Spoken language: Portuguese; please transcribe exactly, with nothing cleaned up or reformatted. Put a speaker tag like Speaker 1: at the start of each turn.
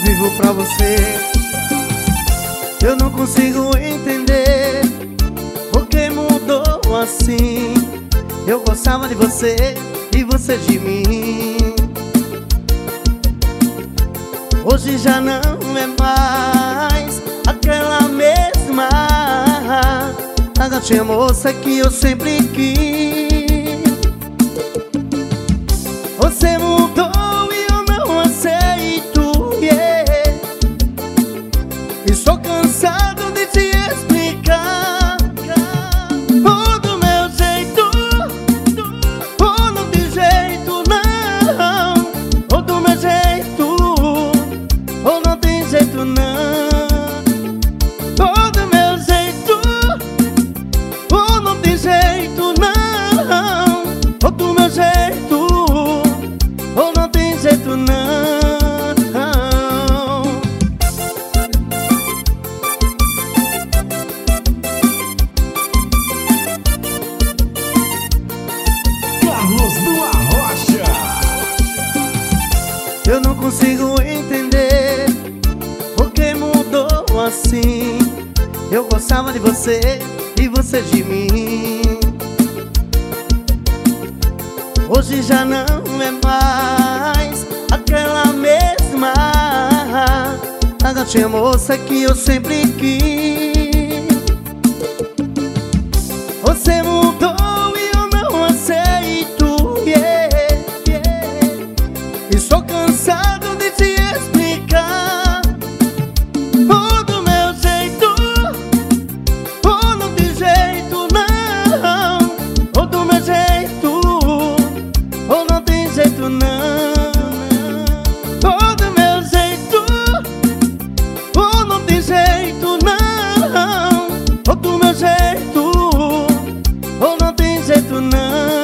Speaker 1: vivo pra você. Eu não consigo entender por que mudou assim. Eu gostava de você e você de mim. Hoje já não é mais aquela mesma a gatinha moça que eu sempre quis. Você mudou e eu não aceito, yeah. Estou cansado de te explicar. Ou do meu jeito, ou não tem jeito não. Ou do meu jeito, ou não tem jeito não. Ou do meu jeito, ou não tem jeito não. Ou do meu jeito, ou não tem jeito não.
Speaker 2: Carlos do Arrocha.
Speaker 1: Eu não consigo entender por que mudou assim. Eu gostava de você e você de mim. Hoje já não é mais aquela mesma a gatinha moça que eu sempre quis. Você mudou e eu não aceito, yeah, yeah. Estou cansado de te explicar. Ou do meu jeito, ou não tem jeito não. Ou do meu jeito, ou não tem jeito não. Ou do meu jeito, ou não tem jeito não. Ou do meu jeito, ou não tem jeito não.